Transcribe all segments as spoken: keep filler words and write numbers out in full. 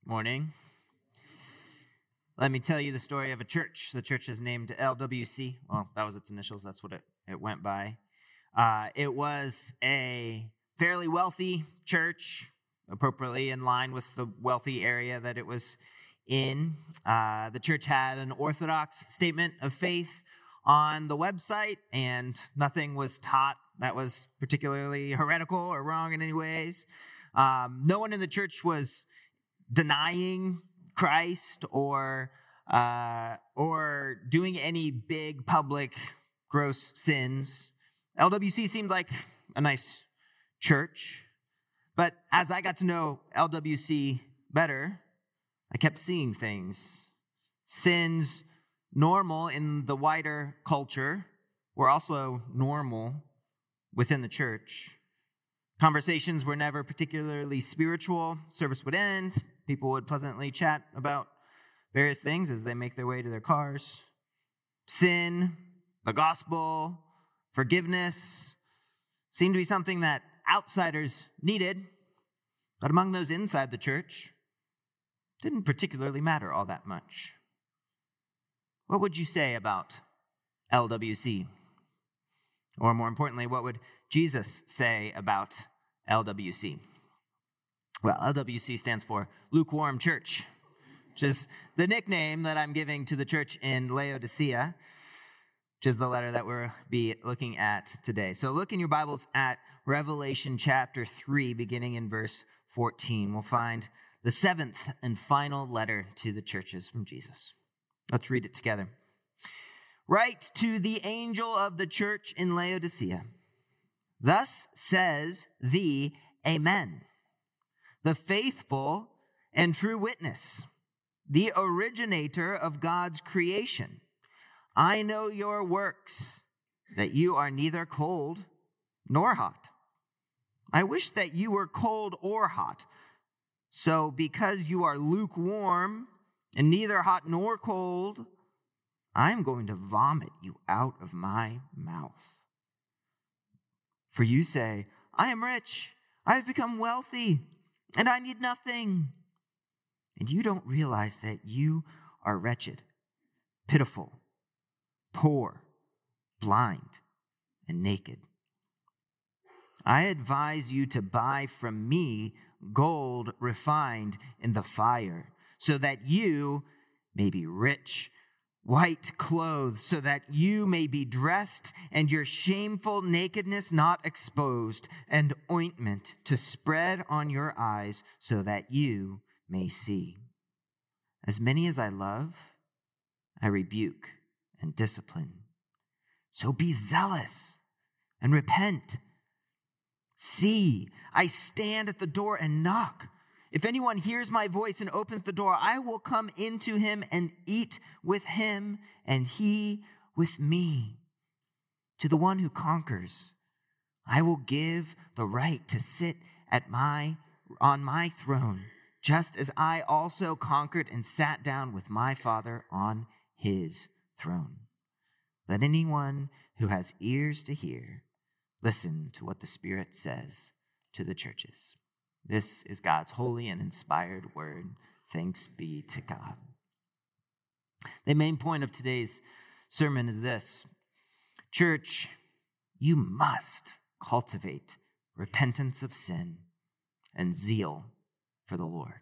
Morning. Let me tell you the story of a church. The church is named L W C. Well, that was its initials. That's what it, it went by. Uh, it was a fairly wealthy church, appropriately in line with the wealthy area that it was in. Uh, the church had an orthodox statement of faith on the website, and nothing was taught that was particularly heretical or wrong in any ways. Um, no one in the church was denying Christ or uh, or doing any big public gross sins. L W C seemed like a nice church, but as I got to know L W C better, I kept seeing things. Sins normal in the wider culture were also normal within the church. Conversations were never particularly spiritual. Service would end. People would pleasantly chat about various things as they make their way to their cars. Sin, the gospel, forgiveness seemed to be something that outsiders needed, but among those inside the church, didn't particularly matter all that much. What would you say about L W C? Or more importantly, what would Jesus say about L W C? Well, L W C stands for Lukewarm Church, which is the nickname that I'm giving to the church in Laodicea, which is the letter that we'll be looking at today. So look in your Bibles at Revelation chapter three, beginning in verse fourteen. We'll find the seventh and final letter to the churches from Jesus. Let's read it together. Write to the angel of the church in Laodicea. Thus says the Amen, the faithful and true witness, the originator of God's creation. I know your works, that you are neither cold nor hot. I wish that you were cold or hot. So because you are lukewarm and neither hot nor cold, I am going to vomit you out of my mouth. For you say, I am rich, I have become wealthy, and I need nothing. And you don't realize that you are wretched, pitiful, poor, blind, and naked. I advise you to buy from me gold refined in the fire, so that you may be rich, white clothes, so that you may be dressed and your shameful nakedness not exposed, and ointment to spread on your eyes, so that you may see. As many as I love, I rebuke and discipline. So be zealous and repent. See, I stand at the door and knock. If anyone hears my voice and opens the door, I will come into him and eat with him, and he with me. To the one who conquers, I will give the right to sit at my on my throne, just as I also conquered and sat down with my Father on his throne. Let anyone who has ears to hear listen to what the Spirit says to the churches. This is God's holy and inspired word. Thanks be to God. The main point of today's sermon is this. Church, you must cultivate repentance of sin and zeal for the Lord.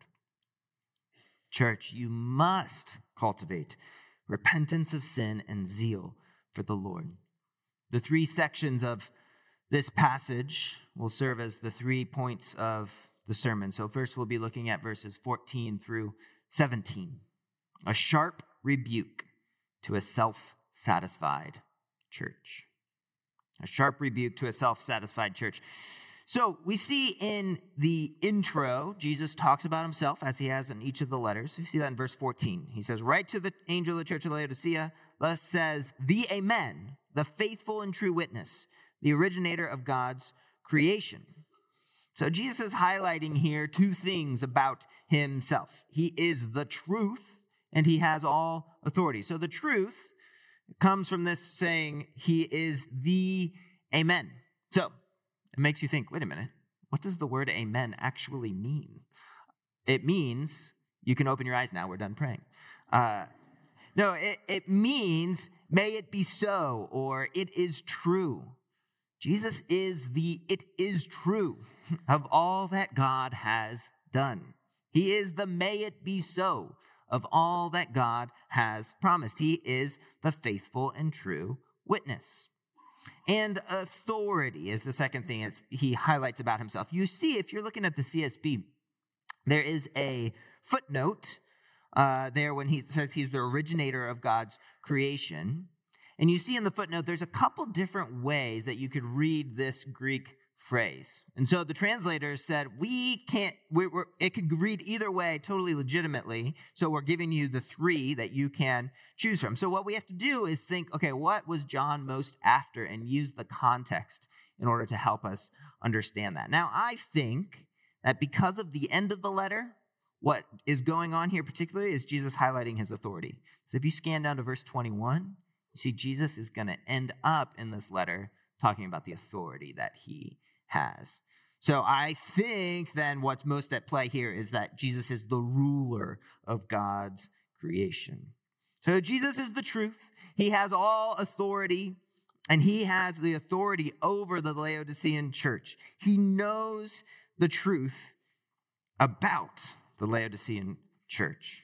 Church, you must cultivate repentance of sin and zeal for the Lord. The three sections of this passage will serve as the three points of the sermon. So first we'll be looking at verses fourteen through seventeen. A sharp rebuke to a self-satisfied church. A sharp rebuke to a self-satisfied church. So we see in the intro, Jesus talks about himself as he has in each of the letters. We see that in verse fourteen. He says, write to the angel of the church of Laodicea, thus says the Amen, the faithful and true witness, the originator of God's creation. So Jesus is highlighting here two things about himself. He is the truth, and he has all authority. So the truth comes from this saying, he is the Amen. So it makes you think, wait a minute, what does the word amen actually mean? It means You can open your eyes now. We're done praying. Uh, no, it, it means, may it be so, or it is true. Jesus is the it is true of all that God has done. He is the may it be so of all that God has promised. He is the faithful and true witness. And authority is the second thing it's, he highlights about himself. You see, if you're looking at the C S B, there is a footnote uh, there when he says he's the originator of God's creation. And you see in the footnote, there's a couple different ways that you could read this Greek phrase. And so the translators said, we can't, we're, we're, it could read either way totally legitimately. So we're giving you the three that you can choose from. So what we have to do is think, okay, what was John most after, and use the context in order to help us understand that. Now, I think that because of the end of the letter, what is going on here particularly is Jesus highlighting his authority. So if you scan down to verse twenty-one, you see Jesus is going to end up in this letter talking about the authority that he has. So I think then what's most at play here is that Jesus is the ruler of God's creation. So Jesus is the truth. He has all authority, and he has the authority over the Laodicean church. He knows the truth about the Laodicean church.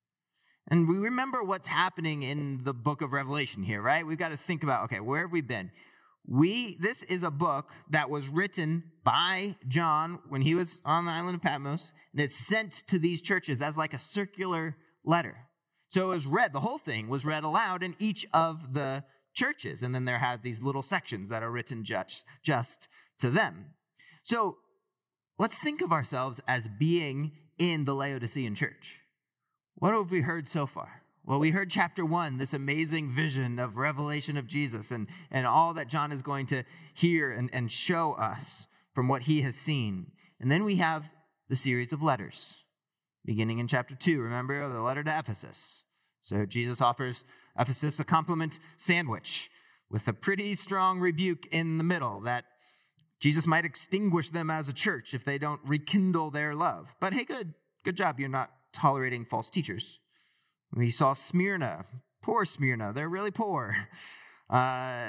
And we remember what's happening in the book of Revelation here, right? We've got to think about, okay, where have we been? We this is a book that was written by John when he was on the island of Patmos, and it's sent to these churches as like a circular letter. So it was read, the whole thing was read aloud in each of the churches, and then there have these little sections that are written just, just to them. So let's think of ourselves as being in the Laodicean church. What have we heard so far? Well, we heard chapter one, this amazing vision of revelation of Jesus and, and all that John is going to hear and, and show us from what he has seen. And then we have the series of letters, beginning in chapter two. Remember the letter to Ephesus. So Jesus offers Ephesus a compliment sandwich with a pretty strong rebuke in the middle that Jesus might extinguish them as a church if they don't rekindle their love. But hey, good, good job. You're not tolerating false teachers. We saw Smyrna, poor Smyrna. They're really poor. Uh,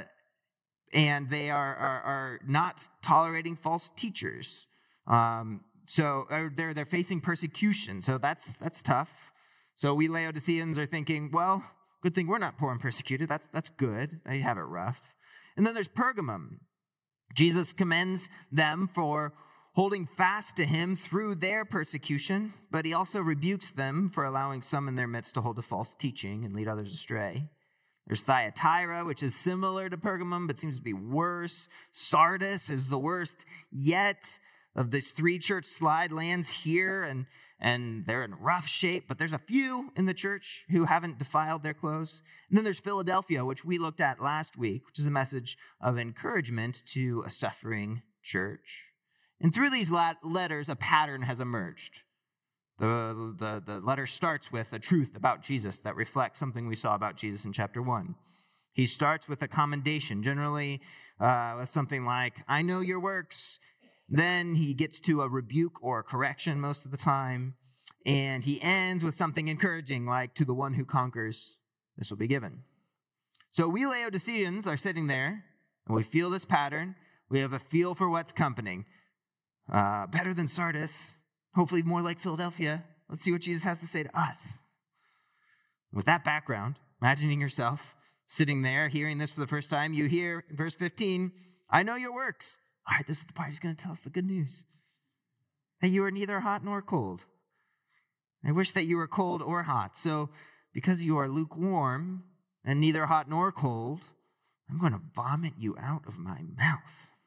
and they are, are, are not tolerating false teachers. Um, so they're, they're facing persecution. So that's, that's tough. So we Laodiceans are thinking, well, good thing we're not poor and persecuted. That's, that's good. They have it rough. And then there's Pergamum. Jesus commends them for holding fast to him through their persecution, but he also rebukes them for allowing some in their midst to hold to false teaching and lead others astray. There's Thyatira, which is similar to Pergamum, but seems to be worse. Sardis is the worst yet of this three church slide lands here, and, and they're in rough shape, but there's a few in the church who haven't defiled their clothes. And then there's Philadelphia, which we looked at last week, which is a message of encouragement to a suffering church. And through these letters, a pattern has emerged. The, the, the letter starts with a truth about Jesus that reflects something we saw about Jesus in chapter one. He starts with a commendation, generally uh, with something like, I know your works. Then he gets to a rebuke or a correction most of the time. And he ends with something encouraging, like, to the one who conquers, this will be given. So we Laodiceans are sitting there, and we feel this pattern. We have a feel for what's coming. Uh, better than Sardis, hopefully more like Philadelphia. Let's see what Jesus has to say to us. With that background, imagining yourself sitting there, hearing this for the first time, you hear in verse fifteen, I know your works. All right, this is the part he's going to tell us the good news. That you are neither hot nor cold. I wish that you were cold or hot. So because you are lukewarm and neither hot nor cold, I'm going to vomit you out of my mouth.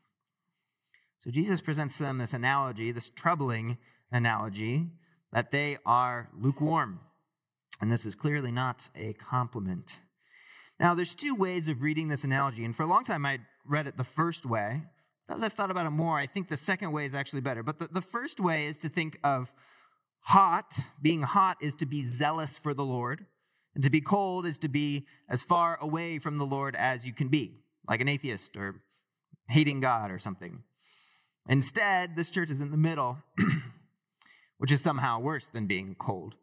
So Jesus presents them this analogy, this troubling analogy, that they are lukewarm. And this is clearly not a compliment. Now, there's two ways of reading this analogy. And for a long time, I read it the first way. As I've thought about it more, I think the second way is actually better. But the, the first way is to think of hot. Being hot is to be zealous for the Lord. And to be cold is to be as far away from the Lord as you can be, like an atheist or hating God or something. Instead, this church is in the middle, which is somehow worse than being cold.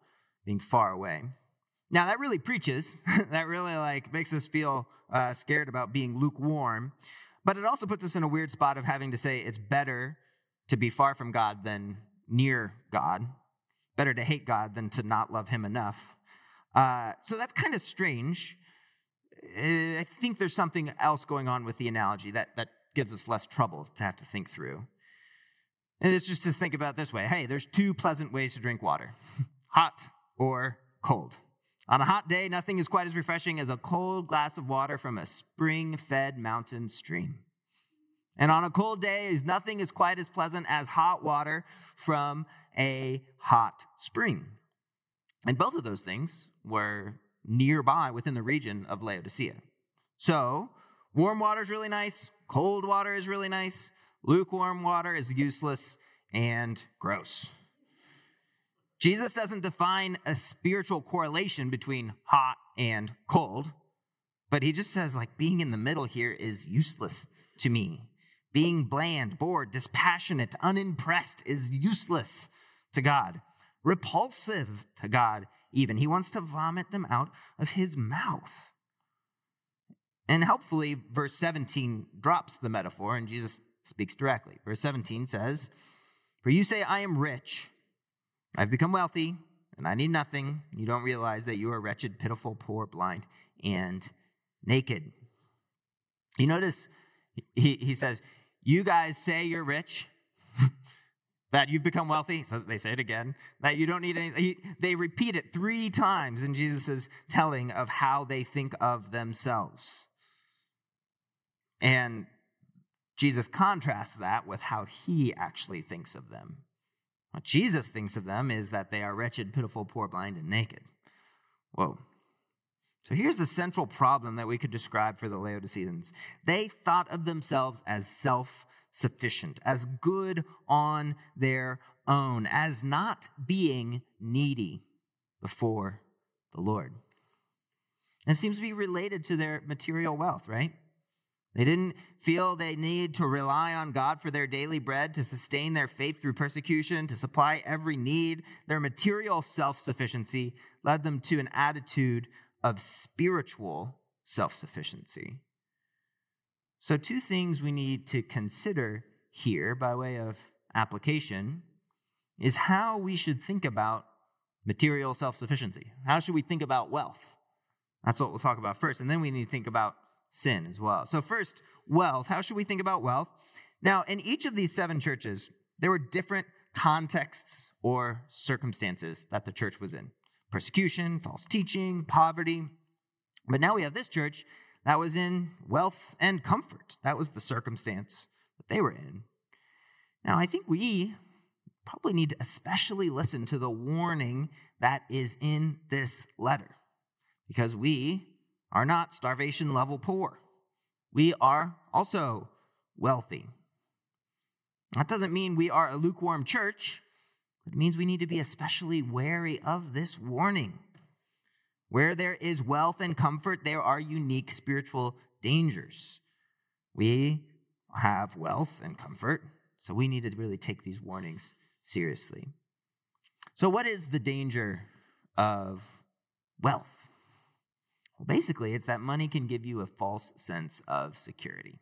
being far away. Now, that really preaches. That really like makes us feel uh, scared about being lukewarm. But it also puts us in a weird spot of having to say it's better to be far from God than near God. Better to hate God than to not love him enough. Uh, so that's kind of strange. Uh, I think there's something else going on with the analogy that, that gives us less trouble to have to think through. And it's just to think about it this way. Hey, there's two pleasant ways to drink water. Hot or cold. On a hot day, nothing is quite as refreshing as a cold glass of water from a spring-fed mountain stream. And on a cold day, nothing is quite as pleasant as hot water from a hot spring. And both of those things were nearby within the region of Laodicea. So, warm water is really nice, cold water is really nice, lukewarm water is useless and gross. Jesus doesn't define a spiritual correlation between hot and cold, but he just says, like, being in the middle here is useless to me. Being bland, bored, dispassionate, unimpressed is useless to God, repulsive to God even. He wants to vomit them out of his mouth. And helpfully, verse seventeen drops the metaphor, and Jesus speaks directly. Verse seventeen says, "For you say, I am rich, I've become wealthy, and I need nothing. You don't realize that you are wretched, pitiful, poor, blind, and naked." You notice he, he says, you guys say you're rich, that you've become wealthy. So they say it again, that you don't need anything. They repeat it three times in Jesus' telling of how they think of themselves. And Jesus contrasts that with how he actually thinks of them. What Jesus thinks of them is that they are wretched, pitiful, poor, blind, and naked. Whoa. So here's the central problem that we could describe for the Laodiceans. They thought of themselves as self-sufficient, as good on their own, as not being needy before the Lord. And it seems to be related to their material wealth, right? They didn't feel they need to rely on God for their daily bread, to sustain their faith through persecution, to supply every need. Their material self-sufficiency led them to an attitude of spiritual self-sufficiency. So two things we need to consider here by way of application is how we should think about material self-sufficiency. How should we think about wealth? That's what we'll talk about first. And then we need to think about sin as well. So first, wealth. How should we think about wealth? Now, in each of these seven churches, there were different contexts or circumstances that the church was in. Persecution, false teaching, poverty. But now we have this church that was in wealth and comfort. That was the circumstance that they were in. Now, I think we probably need to especially listen to the warning that is in this letter, because we are not starvation level poor. We are also wealthy. That doesn't mean we are a lukewarm church. It means we need to be especially wary of this warning. Where there is wealth and comfort, there are unique spiritual dangers. We have wealth and comfort, so we need to really take these warnings seriously. So what is the danger of wealth? Well, basically, it's that money can give you a false sense of security.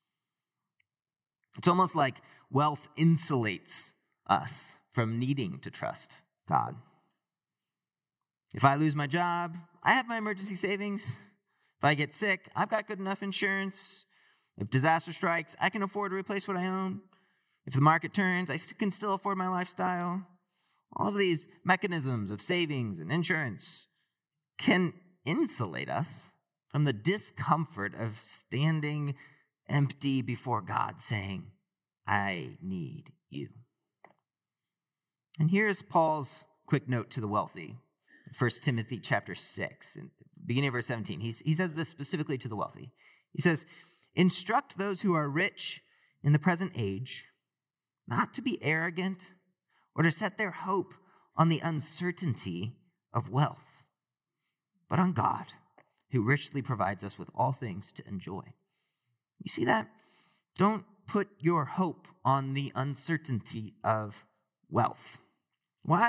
It's almost like wealth insulates us from needing to trust God. If I lose my job, I have my emergency savings. If I get sick, I've got good enough insurance. If disaster strikes, I can afford to replace what I own. If the market turns, I can still afford my lifestyle. All of these mechanisms of savings and insurance can insulate us from the discomfort of standing empty before God saying, I need you. And here's Paul's quick note to the wealthy. First Timothy chapter six, beginning of verse seventeen. He, he says this specifically to the wealthy. He says, instruct those who are rich in the present age not to be arrogant or to set their hope on the uncertainty of wealth, but on God, who richly provides us with all things to enjoy. You see that? Don't put your hope on the uncertainty of wealth. Why?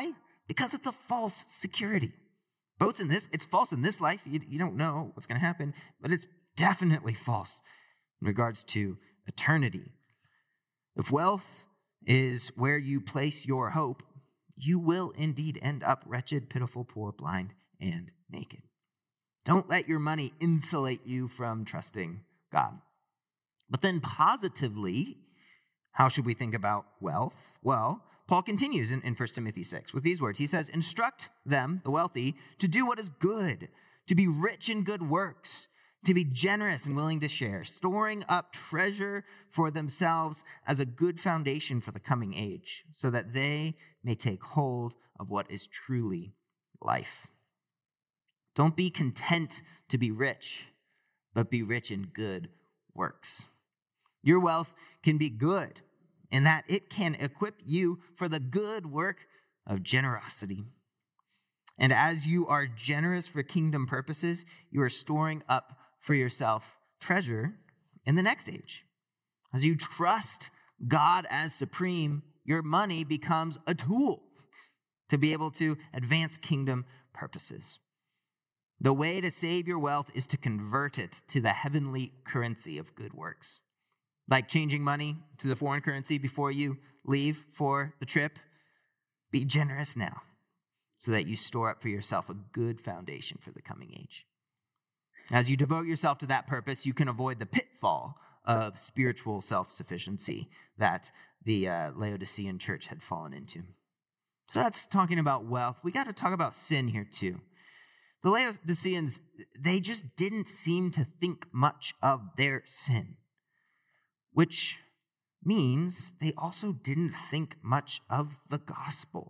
Because it's a false security. Both in this, it's false in this life. You, you don't know what's going to happen, but it's definitely false in regards to eternity. If wealth is where you place your hope, you will indeed end up wretched, pitiful, poor, blind, and naked. Don't let your money insulate you from trusting God. But then positively, how should we think about wealth? Well, Paul continues in, in First Timothy six with these words. He says, instruct them, the wealthy, to do what is good, to be rich in good works, to be generous and willing to share, storing up treasure for themselves as a good foundation for the coming age, so that they may take hold of what is truly life. Don't be content to be rich, but be rich in good works. Your wealth can be good in that it can equip you for the good work of generosity. And as you are generous for kingdom purposes, you are storing up for yourself treasure in the next age. As you trust God as supreme, your money becomes a tool to be able to advance kingdom purposes. The way to save your wealth is to convert it to the heavenly currency of good works. Like changing money to the foreign currency before you leave for the trip, be generous now so that you store up for yourself a good foundation for the coming age. As you devote yourself to that purpose, you can avoid the pitfall of spiritual self-sufficiency that the uh, Laodicean church had fallen into. So that's talking about wealth. We got to talk about sin here too. The Laodiceans, they just didn't seem to think much of their sin, which means they also didn't think much of the gospel.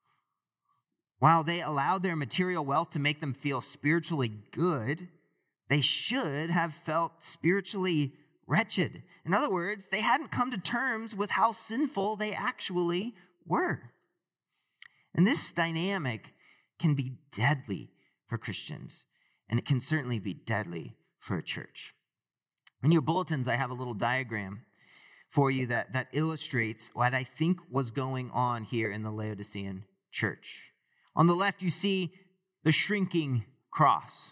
While they allowed their material wealth to make them feel spiritually good, they should have felt spiritually wretched. In other words, they hadn't come to terms with how sinful they actually were. And this dynamic can be deadly for Christians, and it can certainly be deadly for a church. In your bulletins, I have a little diagram for you that, that illustrates what I think was going on here in the Laodicean church. On the left, you see the shrinking cross.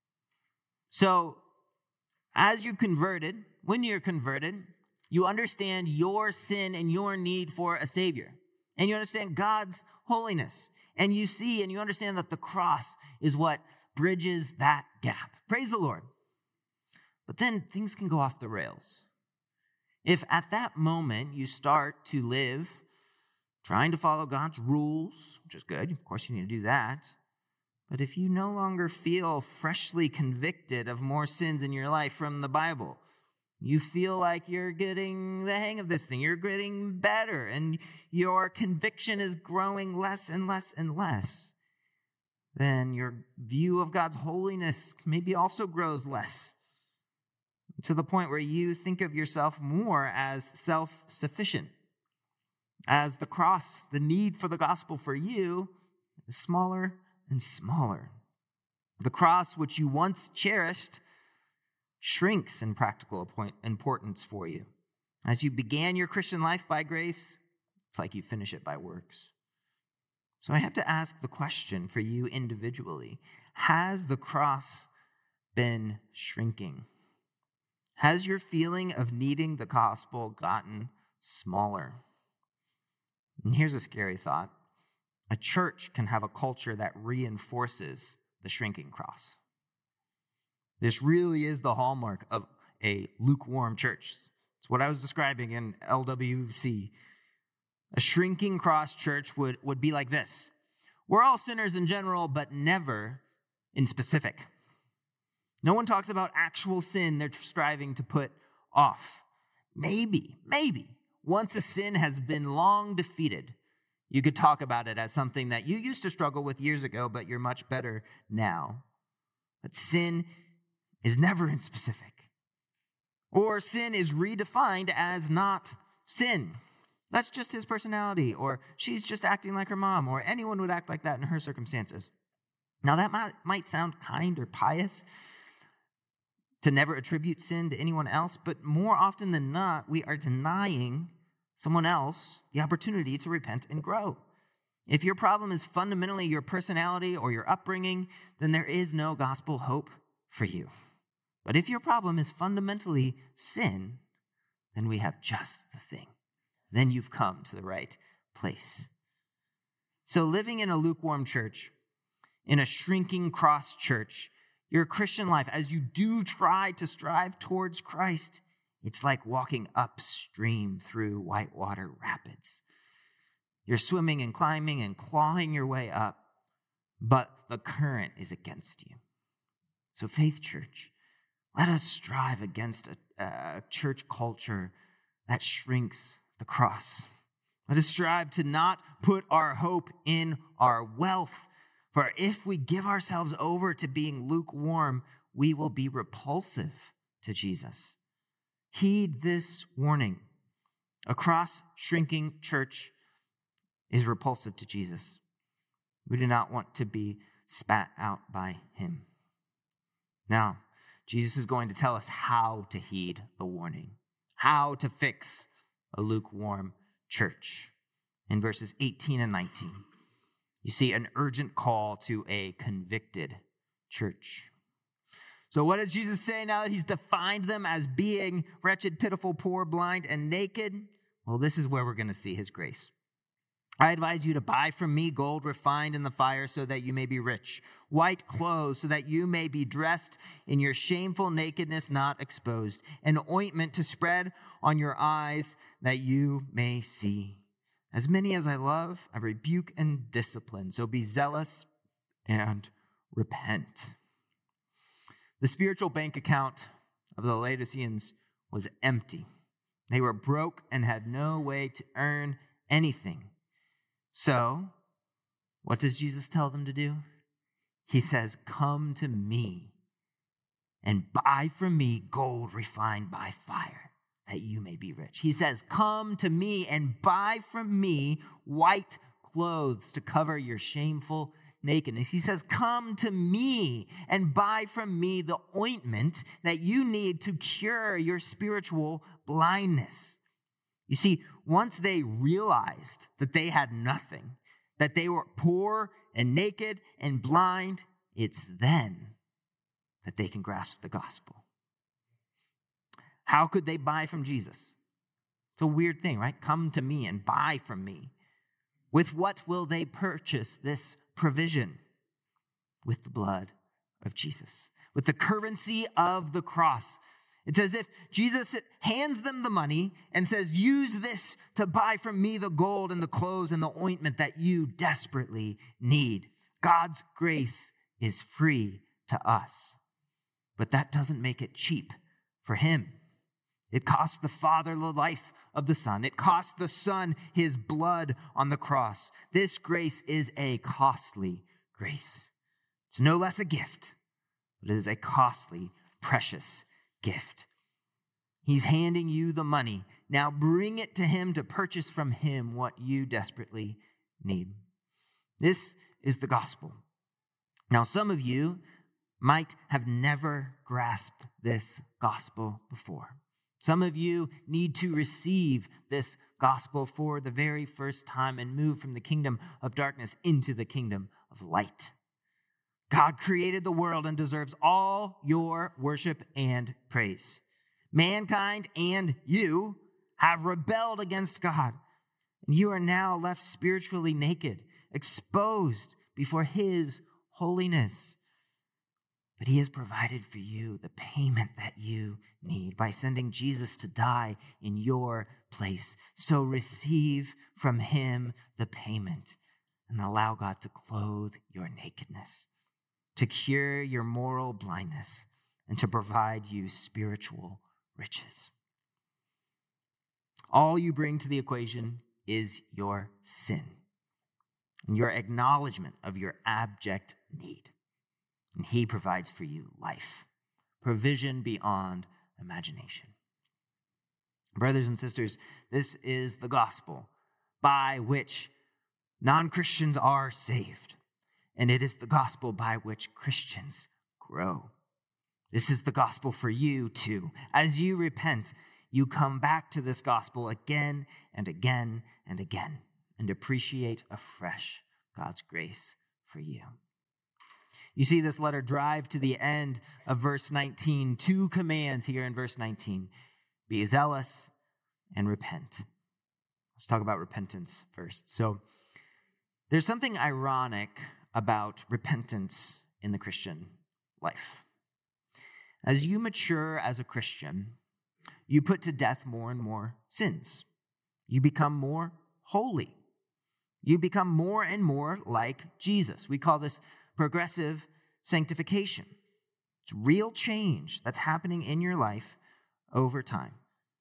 So, as you converted, when you're converted, you understand your sin and your need for a Savior. And you understand God's holiness. And you see and you understand that the cross is what bridges that gap. Praise the Lord. But then things can go off the rails. If at that moment you start to live trying to follow God's rules, which is good, of course you need to do that, but if you no longer feel freshly convicted of more sins in your life from the Bible, you feel like you're getting the hang of this thing, you're getting better, and your conviction is growing less and less and less, then your view of God's holiness maybe also grows less, to the point where you think of yourself more as self-sufficient, as the cross, the need for the gospel for you, is smaller and smaller. The cross, which you once cherished, shrinks in practical importance for you. As you began your Christian life by grace, it's like you finish it by works. So I have to ask the question for you individually. Has the cross been shrinking? Has your feeling of needing the gospel gotten smaller? And here's a scary thought. A church can have a culture that reinforces the shrinking cross. This really is the hallmark of a lukewarm church. It's what I was describing in L W C. A shrinking cross church would, would be like this. We're all sinners in general, but never in specific. No one talks about actual sin they're striving to put off. Maybe, maybe, once a sin has been long defeated, you could talk about it as something that you used to struggle with years ago, but you're much better now. But sin is never in specific. Or sin is redefined as not sin. That's just his personality, or she's just acting like her mom, or anyone would act like that in her circumstances. Now that might, might sound kind or pious to never attribute sin to anyone else, but more often than not, we are denying someone else the opportunity to repent and grow. If your problem is fundamentally your personality or your upbringing, then there is no gospel hope for you. But if your problem is fundamentally sin, then we have just the thing. Then you've come to the right place. So living in a lukewarm church, in a shrinking cross church, your Christian life, as you do try to strive towards Christ, it's like walking upstream through whitewater rapids. You're swimming and climbing and clawing your way up, but the current is against you. So Faith Church, let us strive against a, a church culture that shrinks the cross. Let us strive to not put our hope in our wealth, for if we give ourselves over to being lukewarm, we will be repulsive to Jesus. Heed this warning. A cross-shrinking church is repulsive to Jesus. We do not want to be spat out by him. Now, Jesus is going to tell us how to heed the warning, how to fix a lukewarm church. In verses eighteen and nineteen, you see an urgent call to a convicted church. So what does Jesus say now that he's defined them as being wretched, pitiful, poor, blind, and naked? Well, this is where we're going to see his grace. I advise you to buy from me gold refined in the fire so that you may be rich, white clothes so that you may be dressed in your shameful nakedness not exposed, and ointment to spread on your eyes that you may see. As many as I love, I rebuke and discipline, so be zealous and repent. The spiritual bank account of the Laodiceans was empty. They were broke and had no way to earn anything. So, what does Jesus tell them to do? He says, come to me and buy from me gold refined by fire, that you may be rich. He says, come to me and buy from me white clothes to cover your shameful nakedness. He says, come to me and buy from me the ointment that you need to cure your spiritual blindness. You see, once they realized that they had nothing, that they were poor and naked and blind, it's then that they can grasp the gospel. How could they buy from Jesus? It's a weird thing, right? Come to me and buy from me. With what will they purchase this provision? With the blood of Jesus, with the currency of the cross. It's as if Jesus hands them the money and says, use this to buy from me the gold and the clothes and the ointment that you desperately need. God's grace is free to us, but that doesn't make it cheap for him. It costs the Father the life of the Son. It costs the Son his blood on the cross. This grace is a costly grace. It's no less a gift, but it is a costly, precious gift. He's handing you the money. Now bring it to him to purchase from him what you desperately need. This is the gospel. Now, some of you might have never grasped this gospel before. Some of you need to receive this gospel for the very first time and move from the kingdom of darkness into the kingdom of light. God created the world and deserves all your worship and praise. Mankind and you have rebelled against God, and you are now left spiritually naked, exposed before his holiness. But he has provided for you the payment that you need by sending Jesus to die in your place. So receive from him the payment and allow God to clothe your nakedness, to cure your moral blindness, and to provide you spiritual riches. All you bring to the equation is your sin and your acknowledgement of your abject need. And he provides for you life, provision beyond imagination. Brothers and sisters, this is the gospel by which non-Christians are saved. And it is the gospel by which Christians grow. This is the gospel for you too. As you repent, you come back to this gospel again and again and again. and appreciate afresh God's grace for you. You see this letter drive to the end of verse nineteen. Two commands here in verse nineteen. Be zealous and repent. Let's talk about repentance first. So there's something ironic about repentance in the Christian life. As you mature as a Christian, you put to death more and more sins. You become more holy. You become more and more like Jesus. We call this progressive sanctification. It's real change that's happening in your life over time.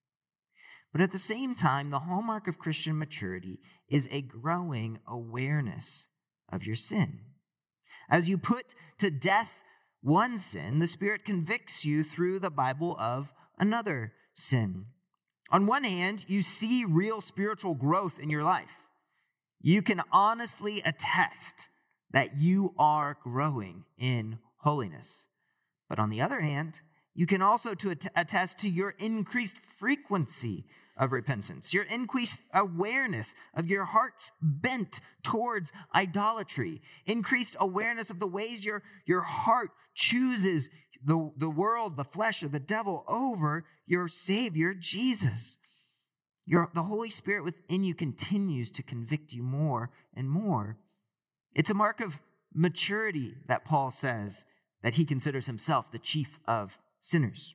But at the same time, the hallmark of Christian maturity is a growing awareness of your sin. As you put to death one sin, the Spirit convicts you through the Bible of another sin. On one hand, you see real spiritual growth in your life. You can honestly attest that you are growing in holiness. But on the other hand, you can also to attest to your increased frequency of repentance, your increased awareness of your heart's bent towards idolatry, increased awareness of the ways your, your heart chooses the, the world, the flesh, or the devil over your Savior, Jesus. Your, the Holy Spirit within you continues to convict you more and more. It's a mark of maturity that Paul says that he considers himself the chief of sinners.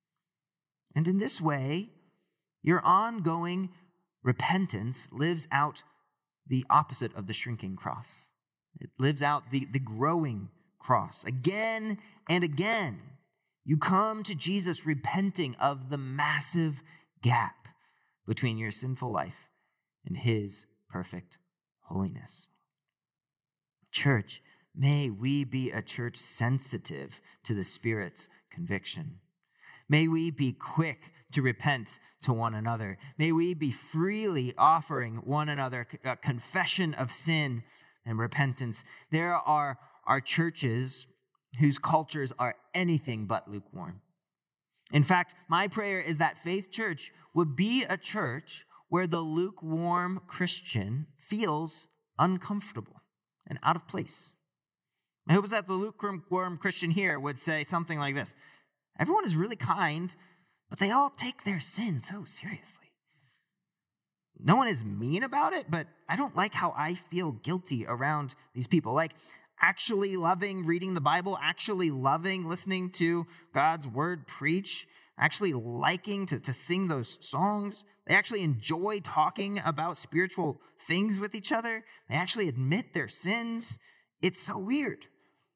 And in this way, your ongoing repentance lives out the opposite of the shrinking cross. It lives out the, the growing cross. Again and again, you come to Jesus repenting of the massive gap between your sinful life and his perfect holiness. Church, may we be a church sensitive to the Spirit's conviction. May we be quick to repent to one another. May we be freely offering one another a confession of sin and repentance. There are, are churches whose cultures are anything but lukewarm. In fact, my prayer is that Faith Church would be a church where the lukewarm Christian feels uncomfortable and out of place. I hope that the lukewarm Christian here would say something like this: everyone is really kind, but they all take their sin so seriously. No one is mean about it, but I don't like how I feel guilty around these people. Like actually loving reading the Bible, actually loving listening to God's word preach, actually liking to, to sing those songs. They actually enjoy talking about spiritual things with each other. They actually admit their sins. It's so weird.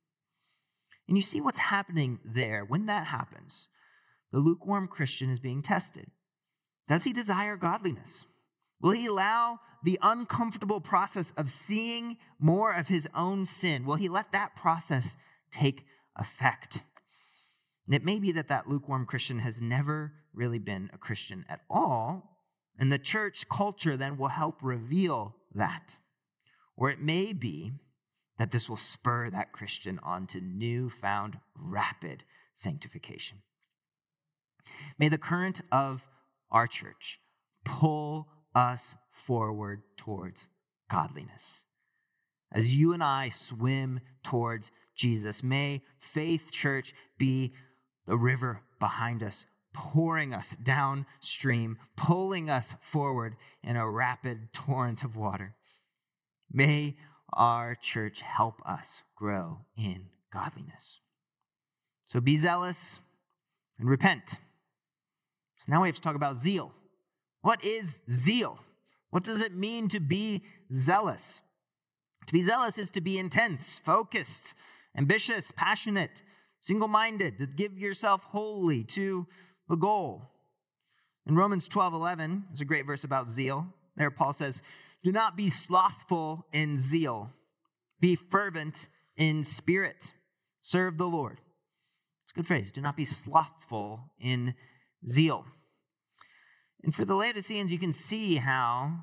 And you see what's happening there. When that happens, the lukewarm Christian is being tested. Does he desire godliness? Will he allow the uncomfortable process of seeing more of his own sin? Will he let that process take effect? And it may be that that lukewarm Christian has never really been a Christian at all, and the church culture then will help reveal that. Or it may be that this will spur that Christian on to newfound rapid sanctification. May the current of our church pull us forward towards godliness. As you and I swim towards Jesus, may Faith Church be the river behind us, pouring us downstream, pulling us forward in a rapid torrent of water. May our church help us grow in godliness. So be zealous and repent. So now we have to talk about zeal. What is zeal? What does it mean to be zealous? To be zealous is to be intense, focused, ambitious, passionate, single-minded, to give yourself wholly to the goal. In Romans twelve eleven, there's a great verse about zeal. There Paul says, do not be slothful in zeal. Be fervent in spirit. Serve the Lord. It's a good phrase. Do not be slothful in zeal. And for the Laodiceans, you can see how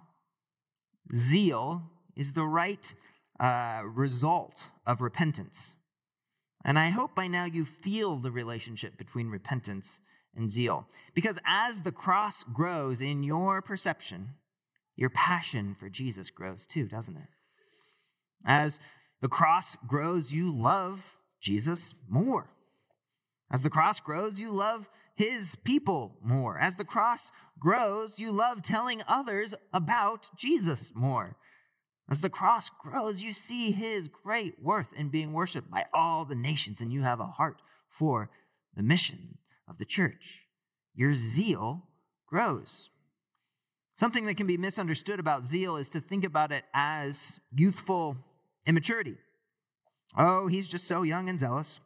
zeal is the right uh, result of repentance. And I hope by now you feel the relationship between repentance and zeal. Because as the cross grows in your perception, your passion for Jesus grows too, doesn't it? As the cross grows, you love Jesus more. As the cross grows, you love his people more. As the cross grows, you love telling others about Jesus more. As the cross grows, you see his great worth in being worshiped by all the nations, and you have a heart for the mission of the church. Your zeal grows. Something that can be misunderstood about zeal is to think about it as youthful immaturity. Oh, he's just so young and zealous.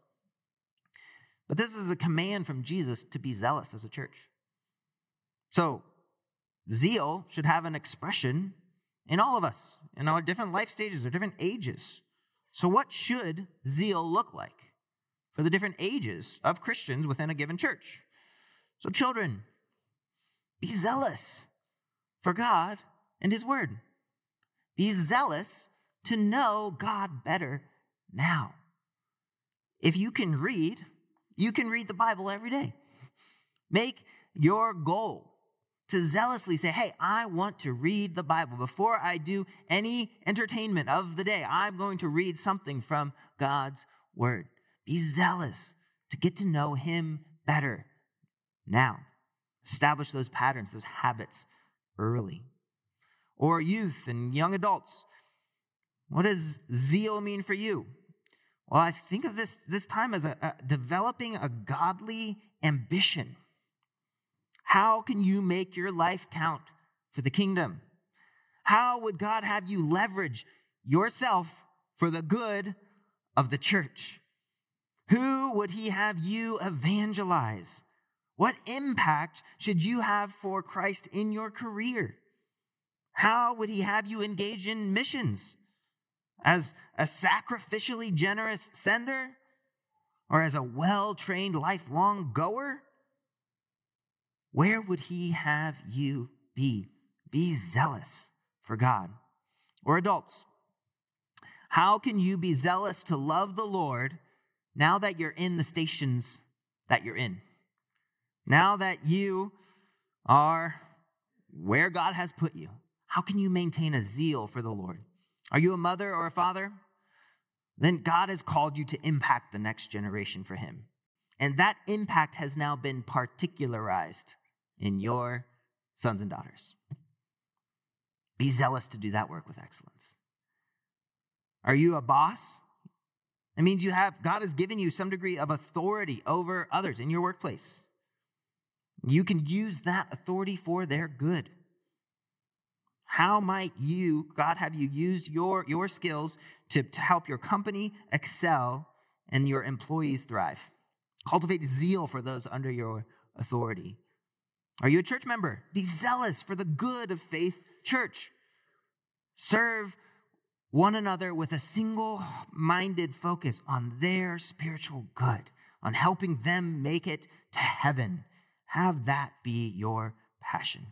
But this is a command from Jesus to be zealous as a church. So, zeal should have an expression in all of us, in our different life stages or different ages. So what should zeal look like for the different ages of Christians within a given church? So children, be zealous for God and his word. Be zealous to know God better now. If you can read, you can read the Bible every day. Make your goal to zealously say, hey, I want to read the Bible. Before I do any entertainment of the day, I'm going to read something from God's word. Be zealous to get to know him better now. Establish those patterns, those habits early. Or youth and young adults. What does zeal mean for you? Well, I think of this, this time as a, a developing a godly ambition. How can you make your life count for the kingdom? How would God have you leverage yourself for the good of the church? Who would he have you evangelize? What impact should you have for Christ in your career? How would he have you engage in missions? As a sacrificially generous sender? Or as a well-trained lifelong goer? Where would he have you be? Be zealous for God. Or adults, how can you be zealous to love the Lord now that you're in the stations that you're in? Now that you are where God has put you, how can you maintain a zeal for the Lord? Are you a mother or a father? Then God has called you to impact the next generation for him. And that impact has now been particularized in your sons and daughters. Be zealous to do that work with excellence. Are you a boss? It means you have, God has given you some degree of authority over others in your workplace. You can use that authority for their good. How might you, God, have you use your, your skills to, to help your company excel and your employees thrive? Cultivate zeal for those under your authority. Are you a church member? Be zealous for the good of Faith Church. Serve one another with a single-minded focus on their spiritual good, on helping them make it to heaven. Have that be your passion.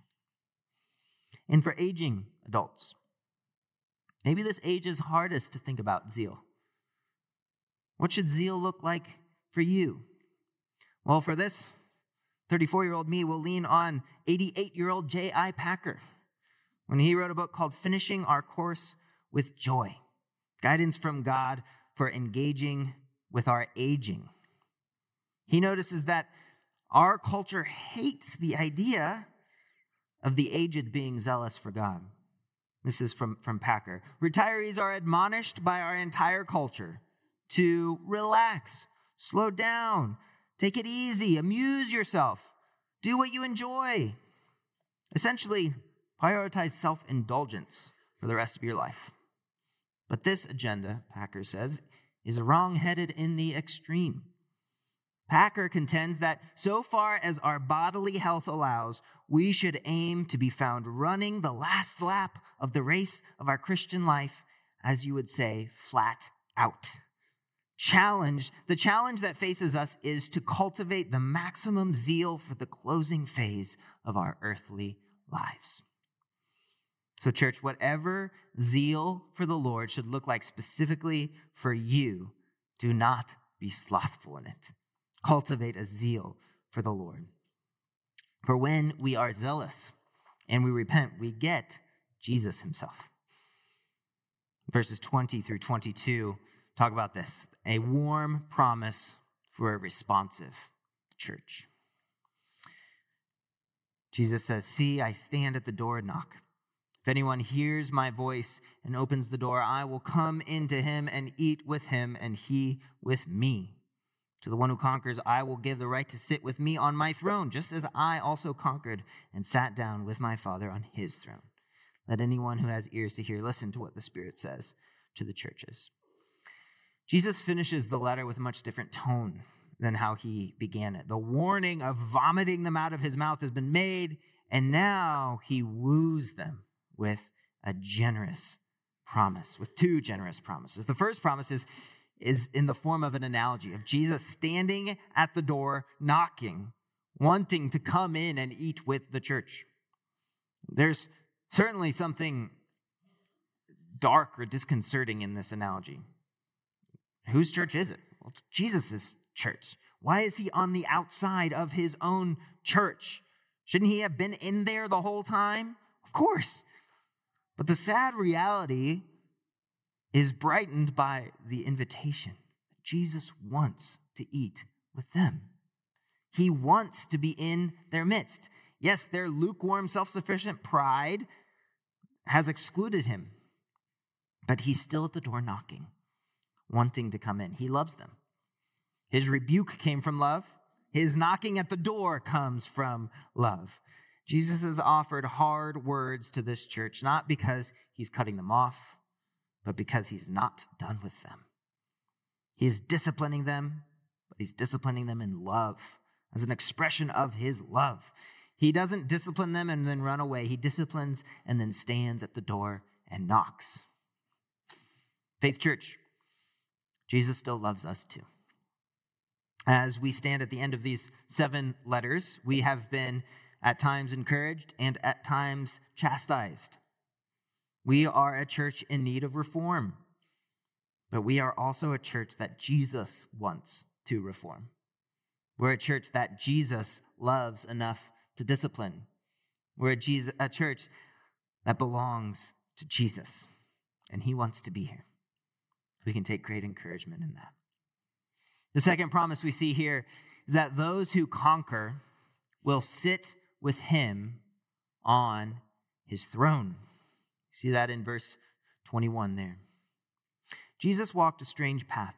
And for aging adults, maybe this age is hardest to think about zeal. What should zeal look like for you? Well, for this, thirty-four-year-old me will lean on eighty-eight-year-old J I Packer when he wrote a book called Finishing Our Course with Joy, Guidance from God for Engaging with Our Aging. He notices that our culture hates the idea of the aged being zealous for God. This is from, from Packer. Retirees are admonished by our entire culture to relax, slow down, take it easy, amuse yourself, do what you enjoy. Essentially, prioritize self-indulgence for the rest of your life. But this agenda, Packer says, is wrong-headed in the extreme. Packer contends that so far as our bodily health allows, we should aim to be found running the last lap of the race of our Christian life, as you would say, flat out. Challenge, the challenge that faces us is to cultivate the maximum zeal for the closing phase of our earthly lives. So, church, whatever zeal for the Lord should look like specifically for you, do not be slothful in it. Cultivate a zeal for the Lord. For when we are zealous and we repent, we get Jesus himself. Verses twenty through twenty-two talk about this, a warm promise for a responsive church. Jesus says, "See, I stand at the door and knock. If anyone hears my voice and opens the door, I will come into him and eat with him and he with me. To the one who conquers, I will give the right to sit with me on my throne, just as I also conquered and sat down with my Father on his throne. Let anyone who has ears to hear listen to what the Spirit says to the churches." Jesus finishes the letter with a much different tone than how he began it. The warning of vomiting them out of his mouth has been made, and now he woos them with a generous promise, with two generous promises. The first promise is, is in the form of an analogy of Jesus standing at the door, knocking, wanting to come in and eat with the church. There's certainly something dark or disconcerting in this analogy. Whose church is it? Well, it's Jesus' church. Why is he on the outside of his own church? Shouldn't he have been in there the whole time? Of course. But the sad reality is brightened by the invitation. Jesus wants to eat with them. He wants to be in their midst. Yes, their lukewarm, self-sufficient pride has excluded him, but he's still at the door knocking, wanting to come in. He loves them. His rebuke came from love. His knocking at the door comes from love. Jesus has offered hard words to this church, not because he's cutting them off, but because he's not done with them. He is disciplining them, but he's disciplining them in love, as an expression of his love. He doesn't discipline them and then run away. He disciplines and then stands at the door and knocks. Faith Church, Jesus still loves us too. As we stand at the end of these seven letters, we have been at times encouraged and at times chastised. We are a church in need of reform, but we are also a church that Jesus wants to reform. We're a church that Jesus loves enough to discipline. We're a, Jesus, a church that belongs to Jesus, and he wants to be here. We can take great encouragement in that. The second promise we see here is that those who conquer will sit with him on his throne. See that in verse twenty-one there. Jesus walked a strange path.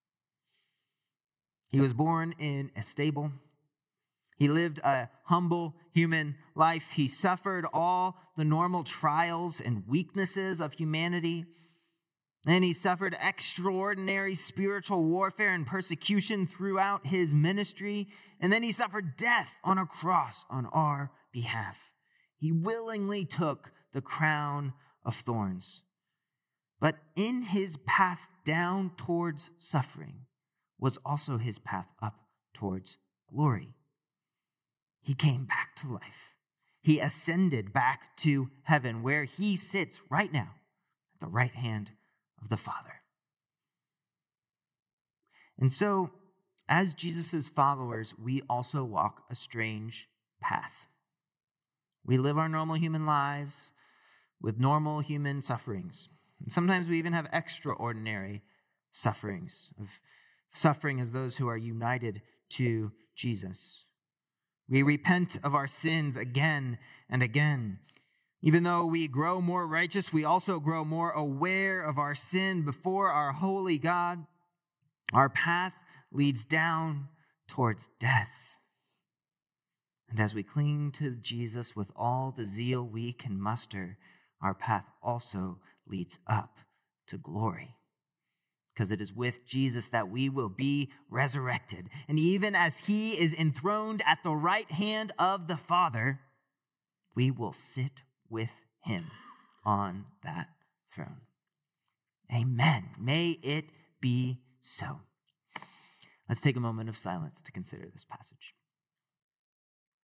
He was born in a stable. He lived a humble human life. He suffered all the normal trials and weaknesses of humanity. And he suffered extraordinary spiritual warfare and persecution throughout his ministry. And then he suffered death on a cross on our behalf. He willingly took the crown of thorns. But in his path down towards suffering was also his path up towards glory. He came back to life. He ascended back to heaven, where he sits right now at the right hand of the Father. And so, as Jesus' followers, we also walk a strange path. We live our normal human lives with normal human sufferings. And sometimes we even have extraordinary sufferings, of suffering as those who are united to Jesus. We repent of our sins again and again. Even though we grow more righteous, we also grow more aware of our sin before our holy God. Our path leads down towards death. And as we cling to Jesus with all the zeal we can muster, our path also leads up to glory. Because it is with Jesus that we will be resurrected. And even as he is enthroned at the right hand of the Father, we will sit with him on that throne. Amen. May it be so. Let's take a moment of silence to consider this passage.